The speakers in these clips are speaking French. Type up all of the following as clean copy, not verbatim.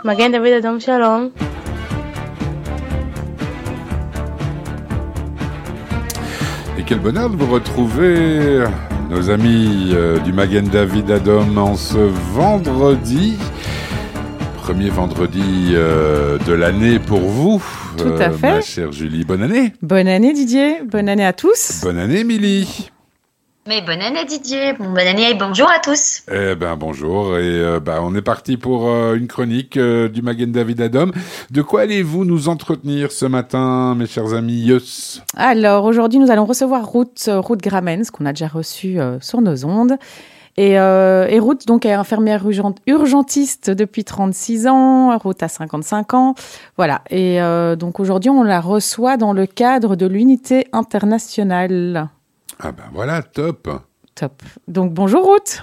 Magen David Adom, shalom. Et quel bonheur de vous retrouver, nos amis du Magen David Adom, en ce vendredi, premier vendredi de l'année pour vous. Tout à fait. Ma chère Julie, bonne année. Bonne année Didier, bonne année à tous. Bonne année Émilie. Mais bonne année Didier, bonne année et bonjour à tous. Eh ben bonjour et on est parti pour une chronique du Magen David Adom. De quoi allez-vous nous entretenir ce matin, mes chers amis? Yes. Alors aujourd'hui nous allons recevoir Ruth Gramens, qu'on a déjà reçue sur nos ondes. Et Ruth donc est infirmière urgentiste depuis 36 ans, Ruth a 55 ans. Voilà, et donc aujourd'hui on la reçoit dans le cadre de l'unité internationale. Ah ben voilà, top. Top. Donc bonjour Ruth.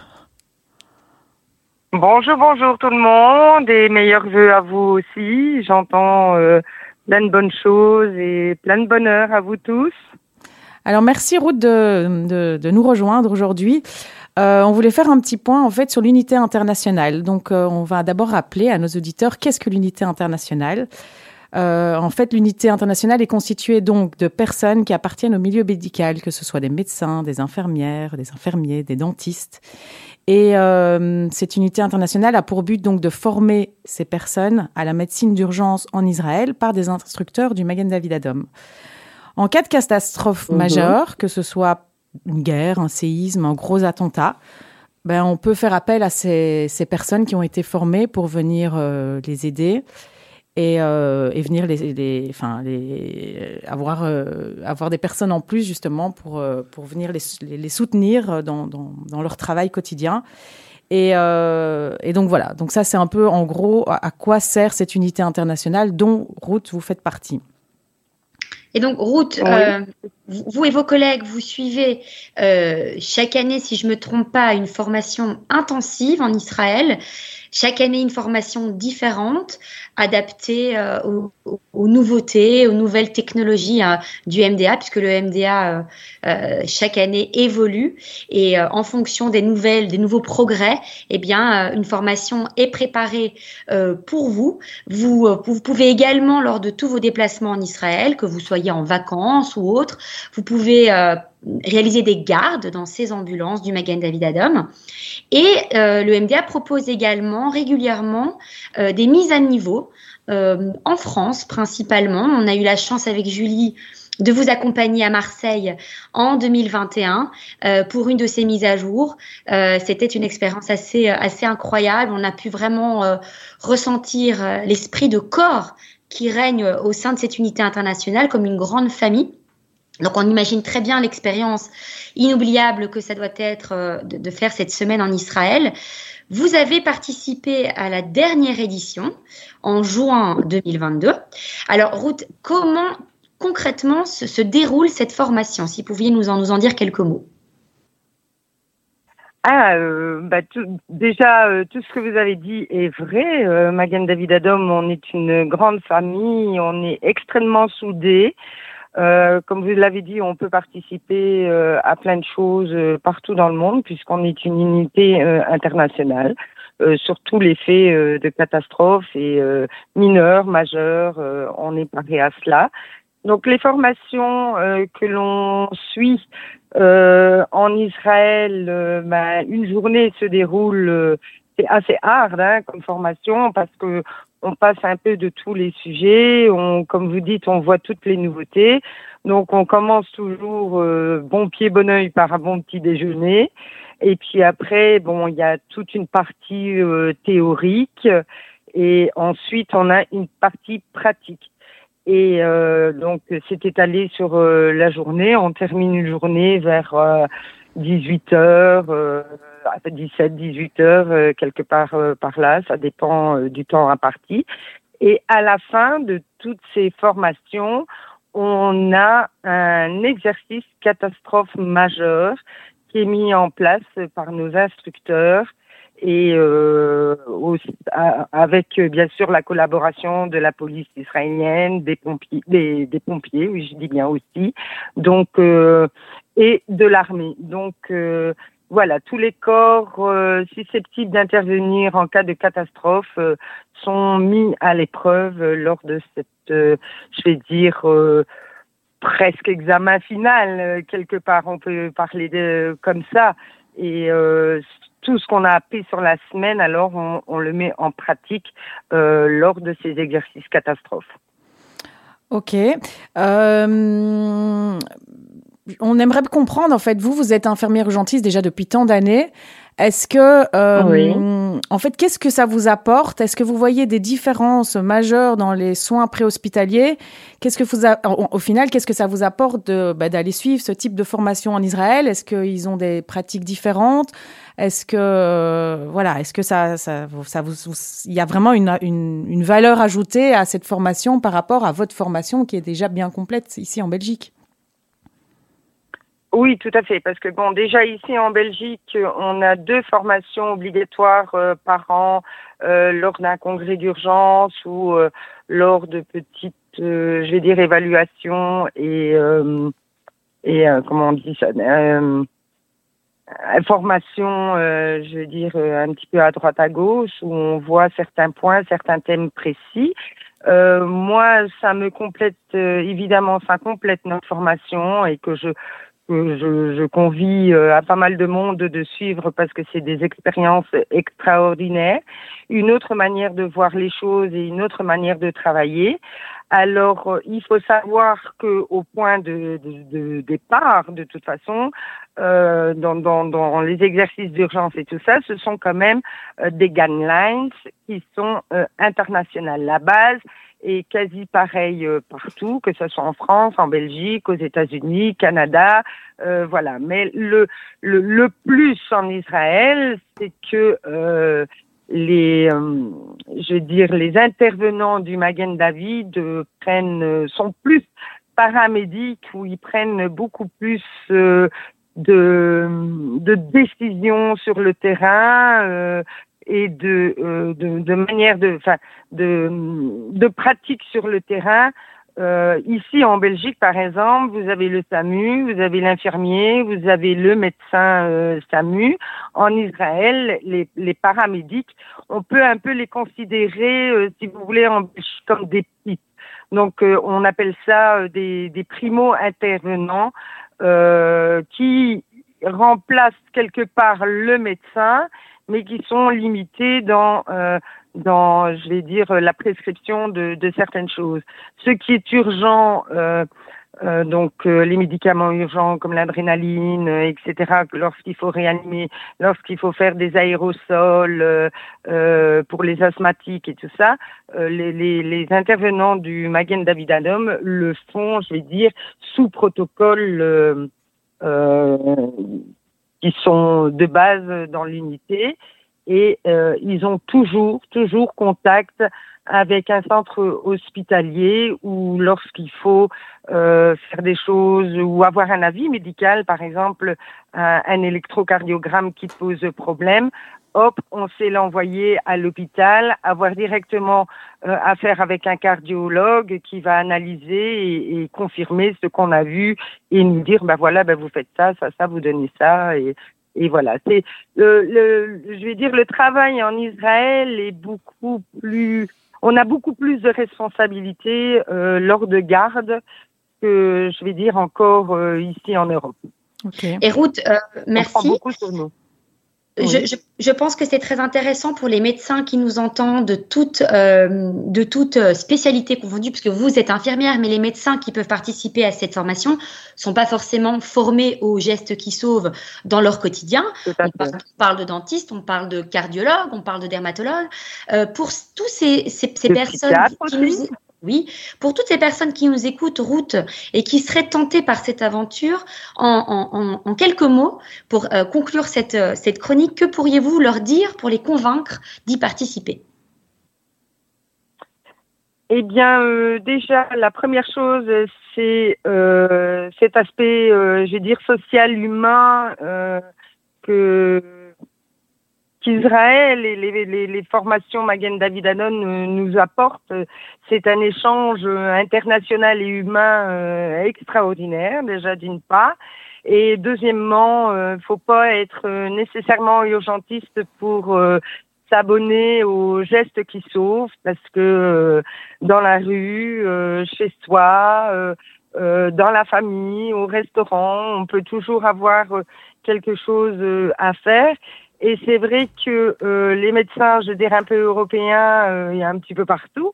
Bonjour tout le monde et meilleurs vœux à vous aussi. J'entends plein de bonnes choses et plein de bonheur à vous tous. Alors merci Ruth de nous rejoindre aujourd'hui. On voulait faire un petit point en fait sur l'unité internationale. Donc on va d'abord rappeler à nos auditeurs qu'est-ce que l'unité internationale. En fait, l'unité internationale est constituée donc de personnes qui appartiennent au milieu médical, que ce soit des médecins, des infirmières, des infirmiers, des dentistes. Et cette unité internationale a pour but donc de former ces personnes à la médecine d'urgence en Israël par des instructeurs du Magen David Adom. En cas de catastrophe majeure, que ce soit une guerre, un séisme, un gros attentat, on peut faire appel à ces personnes qui ont été formées pour venir les aider. Et venir avoir des personnes en plus justement pour venir les soutenir dans leur travail quotidien. Et donc voilà, donc ça c'est un peu en gros à quoi sert cette unité internationale dont Ruth vous faites partie. Et donc Ruth, vous et vos collègues, vous suivez chaque année, si je me trompe pas, une formation intensive en Israël. Chaque année, une formation différente, adaptée aux nouveautés, aux nouvelles technologies du MDA, puisque le MDA, chaque année, évolue. Et en fonction des nouveaux progrès, une formation est préparée pour vous. Vous pouvez également, lors de tous vos déplacements en Israël, que vous soyez en vacances ou autre, vous pouvez réaliser des gardes dans ces ambulances du Magen David Adom. Et le MDA propose également régulièrement des mises à niveau en France principalement. On a eu la chance avec Julie de vous accompagner à Marseille en 2021 pour une de ces mises à jour. C'était une expérience assez incroyable. On a pu vraiment ressentir l'esprit de corps qui règne au sein de cette unité internationale comme une grande famille. Donc, on imagine très bien l'expérience inoubliable que ça doit être de faire cette semaine en Israël. Vous avez participé à la dernière édition en juin 2022. Alors, Ruth, comment concrètement se déroule cette formation? Si vous pouviez nous en dire quelques mots. Déjà, tout ce que vous avez dit est vrai. Magen David Adom, on est une grande famille, on est extrêmement soudés. Comme vous l'avez dit, on peut participer à plein de choses partout dans le monde puisqu'on est une unité internationale sur tous les faits de catastrophes et mineurs, majeurs, on est paré à cela. Donc les formations que l'on suit en Israël, une journée se déroule, c'est assez hard comme formation parce que on passe un peu de tous les sujets, comme vous dites, on voit toutes les nouveautés. Donc on commence toujours bon pied, bon oeil par un bon petit déjeuner. Et puis après, il y a toute une partie théorique et ensuite on a une partie pratique. Et donc c'est étalé sur la journée. On termine une journée vers 18h, 17, 18h, quelque part par là, ça dépend du temps imparti. Et à la fin de toutes ces formations, on a un exercice catastrophe majeure qui est mis en place par nos instructeurs et avec bien sûr la collaboration de la police israélienne, des pompiers, oui je dis bien aussi, donc et de l'armée. Donc voilà, tous les corps susceptibles d'intervenir en cas de catastrophe sont mis à l'épreuve lors de cette, je vais dire, presque examen final, quelque part, on peut parler de comme ça. Et tout ce qu'on a appris sur la semaine, alors on le met en pratique lors de ces exercices catastrophes. Ok. On aimerait comprendre, en fait, vous êtes infirmière urgentiste déjà depuis tant d'années. Est-ce que, Oui. en fait, qu'est-ce que ça vous apporte? Est-ce que vous voyez des différences majeures dans les soins préhospitaliers? Au final, qu'est-ce que ça vous apporte d'aller suivre ce type de formation en Israël? Est-ce qu'ils ont des pratiques différentes? Est-ce que, est-ce que il y a vraiment une valeur ajoutée à cette formation par rapport à votre formation qui est déjà bien complète ici en Belgique? Oui, tout à fait, parce que bon, déjà ici en Belgique, on a 2 formations obligatoires par an lors d'un congrès d'urgence ou lors de petites, je vais dire, évaluations et comment on dit ça, informations, je veux dire, un petit peu à droite à gauche où on voit certains points, certains thèmes précis. Moi, ça me complète, évidemment, ça complète notre formation et que je convie à pas mal de monde de suivre parce que c'est des expériences extraordinaires, une autre manière de voir les choses et une autre manière de travailler. Alors, il faut savoir que au point de départ, de toute façon, dans les exercices d'urgence et tout ça, ce sont quand même des guidelines qui sont internationales. La base est quasi pareille partout, que ce soit en France, en Belgique, aux États-Unis, Canada, voilà. Mais le plus en Israël, c'est que les intervenants du Magen David sont plus paramédics, où ils prennent beaucoup plus de décisions sur le terrain et de manière de pratique sur le terrain. Ici en Belgique, par exemple, vous avez le SAMU, vous avez l'infirmier, vous avez le médecin SAMU. En Israël, les paramédics, on peut un peu les considérer, si vous voulez, en Belgique comme des petits. Donc, on appelle ça des primo-intervenants qui remplacent quelque part le médecin, mais qui sont limités dans je vais dire, la prescription de certaines choses. Ce qui est urgent, les médicaments urgents comme l'adrénaline, etc., lorsqu'il faut réanimer, lorsqu'il faut faire des aérosols pour les asthmatiques et tout ça, les intervenants du Magen David Adom le font, je vais dire, sous protocole qui sont de base dans l'unité. Et ils ont toujours contact avec un centre hospitalier où lorsqu'il faut faire des choses ou avoir un avis médical, par exemple un électrocardiogramme qui pose problème, hop, on sait l'envoyer à l'hôpital, avoir directement affaire avec un cardiologue qui va analyser et confirmer ce qu'on a vu et nous dire, vous faites ça, vous donnez ça et voilà, c'est je vais dire, le travail en Israël est beaucoup plus. On a beaucoup plus de responsabilités lors de garde que, je vais dire, encore ici en Europe. Okay. Et Ruth, merci. On prend beaucoup sur nous. Oui. Je pense que c'est très intéressant pour les médecins qui nous entendent de toute spécialité confondue, puisque vous êtes infirmière, mais les médecins qui peuvent participer à cette formation sont pas forcément formés aux gestes qui sauvent dans leur quotidien. On parle de dentistes, on parle de cardiologues, on parle de dermatologues. Pour tous ces personnes qui nous... Oui, pour toutes ces personnes qui nous écoutent, Ruth, et qui seraient tentées par cette aventure, en quelques mots, pour conclure cette chronique, que pourriez-vous leur dire pour les convaincre d'y participer? Eh bien, déjà, la première chose, c'est cet aspect, je vais dire, social, humain, qu'Israël et les formations Magen David Adom nous apportent. C'est un échange international et humain extraordinaire, déjà d'une part. Et deuxièmement, faut pas être nécessairement urgentiste pour s'abonner aux gestes qui sauvent, parce que dans la rue, chez soi, dans la famille, au restaurant, on peut toujours avoir quelque chose à faire. Et c'est vrai que les médecins, je dirais un peu européens, il y a un petit peu partout,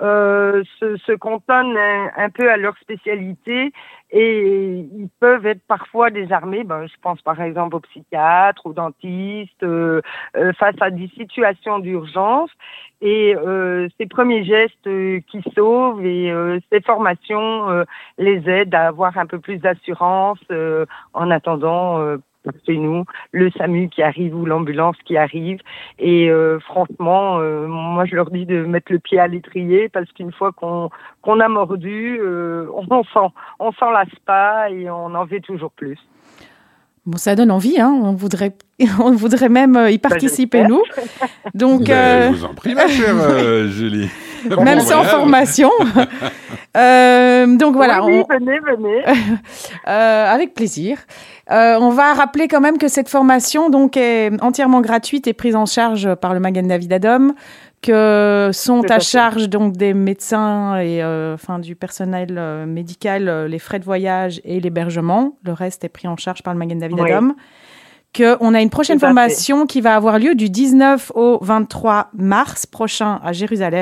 se cantonnent un peu à leur spécialité et ils peuvent être parfois désarmés. Je pense par exemple aux psychiatres, aux dentistes, face à des situations d'urgence. Et ces premiers gestes qui sauvent et ces formations les aident à avoir un peu plus d'assurance en attendant chez nous, le SAMU qui arrive ou l'ambulance qui arrive. Et franchement, moi je leur dis de mettre le pied à l'étrier parce qu'une fois qu'on a mordu, on s'en lasse pas et on en veut toujours plus. Bon, ça donne envie, hein. On voudrait même y participer, nous. Donc, je vous en prie, ma chère Julie. Même sans formation. Donc voilà. Oui, venez. Avec plaisir. On va rappeler quand même que cette formation donc est entièrement gratuite et prise en charge par le Magen David Adom, que sont à charge donc des médecins et du personnel médical les frais de voyage et l'hébergement. Le reste est pris en charge par le Magen David Adom. Qu'on a une prochaine formation qui va avoir lieu du 19 au 23 mars prochain à Jérusalem.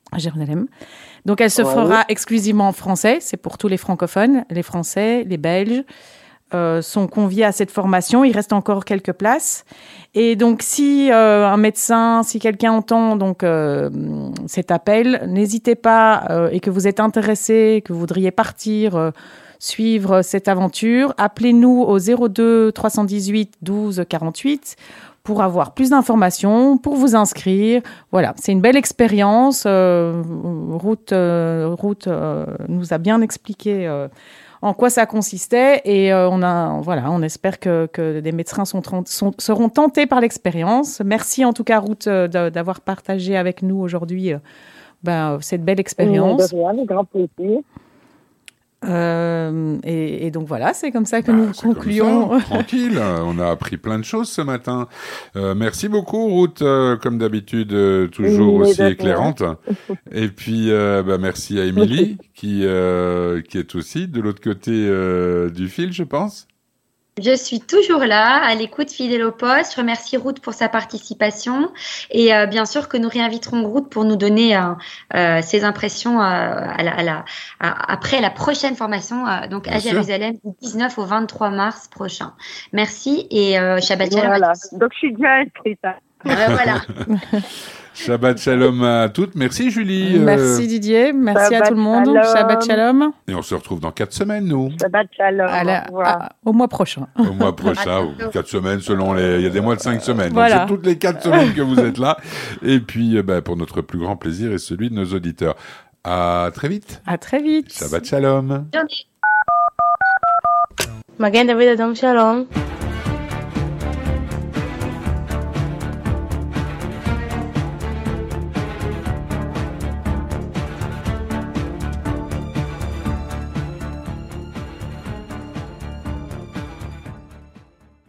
Donc, elle se fera exclusivement en français. C'est pour tous les francophones. Les Français, les Belges sont conviés à cette formation. Il reste encore quelques places. Et donc, si un médecin, si quelqu'un entend donc cet appel, n'hésitez pas et que vous êtes intéressé, que vous voudriez partir suivre cette aventure, appelez-nous au 02 318 12 48 pour avoir plus d'informations, pour vous inscrire. Voilà, c'est une belle expérience. Ruth nous a bien expliqué en quoi ça consistait et on espère que des médecins seront tentés par l'expérience. Merci en tout cas Ruth d'avoir partagé avec nous aujourd'hui cette belle expérience. De rien, avec grand plaisir. Et donc voilà, c'est comme ça que nous concluons. Tranquille, on a appris plein de choses ce matin. Merci beaucoup Ruth, comme d'habitude, toujours aussi éclairante. Et puis merci à Émilie qui est aussi de l'autre côté du fil, je pense. Je suis toujours là, à l'écoute, fidèle au poste. Je remercie Ruth pour sa participation et bien sûr que nous réinviterons Ruth pour nous donner ses impressions après la prochaine formation donc à Jérusalem du 19 au 23 mars prochain. Merci et Shabbat Shalom. Voilà, donc je suis bien inscrite. Voilà. Shabbat Shalom à toutes. Merci Julie. Merci Didier. Merci Shabbat à tout le monde. Shalom. Shabbat Shalom. Et on se retrouve dans 4 semaines, nous. Shabbat Shalom. Au mois prochain. Au mois prochain, ou 4 semaines selon il y a des mois de 5 semaines. Voilà. Donc c'est toutes les 4 semaines que vous êtes là. Et puis, pour notre plus grand plaisir et celui de nos auditeurs. À très vite. À très vite. Shabbat Shalom. Magen David Adom Shalom.